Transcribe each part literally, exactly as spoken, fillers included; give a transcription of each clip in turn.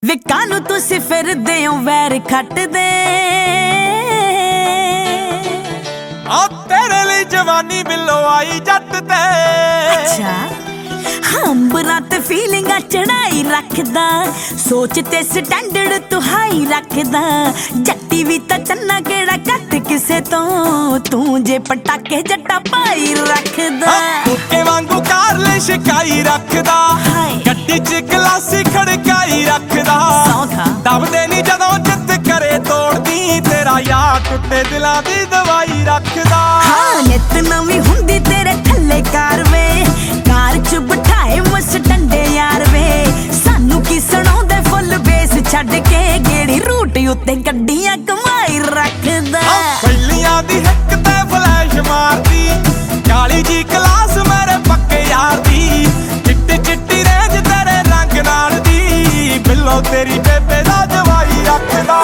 ਵੇ ਕਾਨੂੰ ਤੁਸੀਂ ਫਿਰਦੇ ਹੋ ਵੈਰ ਖੱਟਦੇ ਆ ਤੇਰੇ ਲਈ ਜਵਾਨੀ ਬਿੱਲੋ ਆਈ ਜੱਟ ਤੇ। ਅੱਛਾ ਹੰਬਰਾਂ ਤੇ ਫੀਲਿੰਗਾਂ ਚੜਾਈ ਰੱਖਦਾ, ਸੋਚ ਤੇ ਸਟੈਂਡਰਡ ਤੂੰ ਹਾਈ ਰੱਖਦਾ। ਜੱਟੀ ਵੀ ਤਾਂ ਚੰਨਾ ਕਿਹੜਾ ਕੱਟ ਕਿਸੇ ਤੋਂ, ਤੂੰ ਜੇ ਪਟਾਕੇ ਜੱਟਾ ਪਾਈ ਰੱਖਦਾ। ਕੁੱਕੇ ਵਾਂਗੂ ਕਾਰ ਲੈ ਸ਼ਿਕਾਈ ਰੱਖਦਾ, ਗੱਡੀ ਚ ਗਲਾਸੀ ਖੜਕਾਈ ਰੱਖਦਾ। ਦਬਦੇ ਨਹੀਂ ਜਦੋਂ ਜਿੱਤ ਕਰੇ ਤੋੜਦੀ, ਤੇਰਾ ਯਾਰ ਟੁੱਟੇ ਦਿਲਾਂ ਦੀ ਦਵਾਈ ਰੱਖਦਾ। ਹਾਂ ਨਿਤ ਨਵੀਂ ਹੁੰਦੀ ਤੇਰੇ ਥੱਲੇ ਕਾਰ ਵੇ, ਕਾਰ ਚ ਬਿਠਾਏ ਮਸ ਡੰਡੇ ਯਾਰ ਵੇ। ਸਾਨੂੰ ਕੀ ਸੁਣਾਉਂਦੇ ਫੁੱਲ ਬੇਸ ਛੱਡ ਕੇ, ਗੇੜੀ ਰੂਟ ਉੱਤੇ ਗੱਡੀਆਂ ਕਮਾਈ ਰੱਖਦਾ। ਪਹਿਲੀਆਂ ਦੀ ਹਿੱਕ ਤੇ ਫਲੈਸ਼ ਮਾਰਦੀ, ਕਾਲੀ ਜੀ ਕਲਾਸ ਮੇਰੇ ਪੱਕੇ ਯਾਰ ਦੀ। ਚਿੱਟੀ ਚਿੱਟੀ ਰੇਂਜ ਤੇਰੇ ਰੰਗ ਨਾਲ ਦੀ, ਬਿੱਲੋ ਤੇਰੀ ਬੇਬੇ ਦਾ ਜਵਾਈ ਰੱਖਦਾ।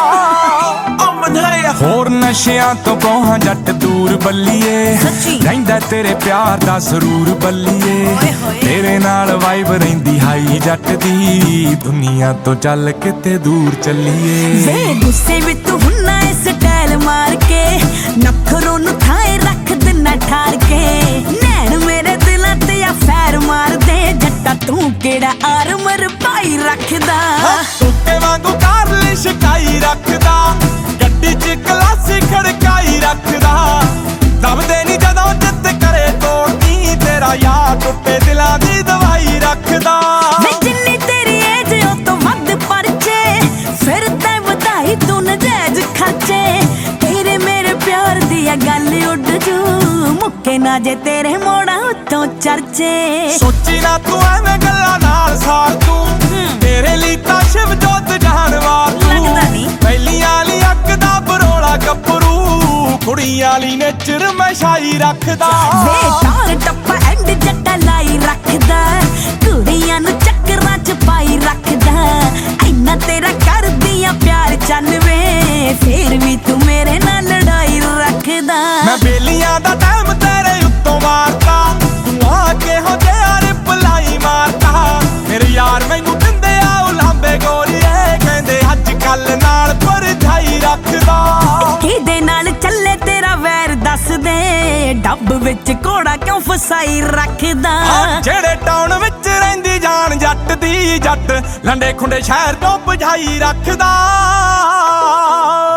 ਹੋਰ ਨਸ਼ਿਆਂ ਤੋਂ ਕੋਹਾਂ ਜੱਟ ਦੂਰ ਬੱਲੀਏ, ਰਹਿੰਦਾ ਤੇਰੇ ਪਿਆਰ ਦਾ ਸਰੂਰ ਬੱਲੀਏ। ਤੇਰੇ ਨਾਲ ਵਾਈਬ ਰਹਿੰਦੀ ਹਾਈ ਜੱਟ ਦੀ, ਦੁਨੀਆ ਤੋਂ ਚੱਲ ਕਿਤੇ ਦੂਰ ਚੱਲੀਏ। ਵੇ ਗੁੱਸੇ ਵਿੱਚ ਤੂੰ ਹੁੰਨਾ ਏ ਸਟਾਈਲ ਮਾਰ ਕੇ, ਨਖਰੋਂ ਨੂੰ ਥਾਏ ਰੱਖ ਦਿਨਾ ਠਾਰ ਕੇ। ਨੈਣ ਮੇਰੇ ਦਿਲਾਂ ਤੇ ਆ ਫੈਰ ਮਾਰਦੇ, ਜੱਟਾ ਤੂੰ ਕਿਹੜਾ ਆਰਮਰ ਪਾਈ ਰੱਖਦਾ। ਕੁੱਤੇ ਵਾਂਗੂ ਕਾਰ ਲਈ ਸ਼ਿਕਾਈ ਰੱਖਦਾ, ਗੱਡੀ ਚ ਗਲਾਸੀ ਖੜਕਾਈ ਰੱਖਦਾ। ਦਬਦੇ ਨਹੀਂ ਜਦੋਂ ਜਿੱਤ ਕਰੇ ਤੋੜਦੀ, ਤੇਰਾ ਯਾਰ ਟੁੱਟੇ ਦਿਲਾਂ ਦੀ ਦਵਾਈ ਰੱਖਦਾ। ਵੇ ਜਿੰਨੀ ਤੇਰੀ ਏਜ ਉਹ ਤੋਂ ਵੱਧ ਪਰਚੇ, ਫਿਰ ਤੈਂ ਵਧਾਈ ਤੂੰ ਨਜਾਇਜ਼ ਖਰਚੇ। ਤੇਰੇ ਮੇਰੇ ਪਿਆਰ ਦੀ ਆ ਗੱਲ ਉੱਡ ਜੂ, ਮੁੱਕੇ ਨਾ ਜੇ ਤੇਰੇ ਮੋੜਾਂ ਉੱਤੋਂ ਚਰਚੇ। ਸੋਚੀ ਨਾ ਤੂੰ ਐਵੇਂ ਗੱਲਾਂ ਨਾਲ ਸਾਰ ਤੂੰ, ਤੇਰੇ ਲਈ ਤਾਂ ਸ਼ਿਵ ਜੋਤ ਜਾਨਵਾਰ ਤੂੰ। ਪਹਿਲੀਆਂ ਲਈ ਅੱਗ ਦਾ ਬਰੋਲਾ ਗੱਭਰੂ, ਕੁੜੀਆਂ ਲਈ ਨੇਚਰ ਮਸ਼ਾਈ ਰੱਖਦਾ। ਵੇ ਤਾਰ ਟੱਪਾ ਐਂਡ ਜੱਟਾ ਲਾਈ ਰੱਖਦਾ, ਕੁੜੀਆਂ ਨੂੰ ਚੱਕਰਾਂ ਚ ਪਾਈ ਰੱਖਦਾ। ਇੰਨਾ ਤੇਰਾ ਕਰਦੀਆਂ ਪਿਆਰ ਚੱਲ ਵੇ, ਫੇਰ ਵੀ ਤੂੰ ਮੇਰੇ ਨਾਲ ਲੜਾਈ ਰੱਖਦਾ। ਮੈਂ ਬੇਲੀਆਂ ਦਾ ਟਾਈਮ ਤੇਰੇ ਉੱਤੋਂ ਮਾਰਦਾ, ਤੂੰ ਆ ਕੇ ਹੋ ਜਿਹਾ ਰਿਪਲਾਈ ਮਾਰਦਾ। ਮੇਰੇ ਯਾਰ ਮੈਨੂੰ ਦਿੰਦੇ ਆ ਉਲਾਂਬੇ ਗੋਰੀਏ, ਕਹਿੰਦੇ ਅੱਜ ਕੱਲ ਨਾਲ ਪਰਛਾਈ ਰੱਖਦਾ। ਕਿਹਦੇ ਨਾਲ ਚੱਲੇ ਤੇਰਾ ਵੈਰ ਦੱਸ ਦੇ, ਡੱਬ ਵਿੱਚ ਘੋੜਾ ਕਿਉਂ ਫਸਾਈ ਰੱਖਦਾ। ਜਿਹੜੇ ਟਾਊਨ ਵਿੱਚ ਰਹਿੰਦੀ ਜਾਨ ਜੱਟ ਦੀ, ਜੱਟ ਲੰਡੇ ਖੁੰਡੇ ਸ਼ਹਿਰ ਤੋਂ ਬੁਝਾਈ ਰੱਖਦਾ।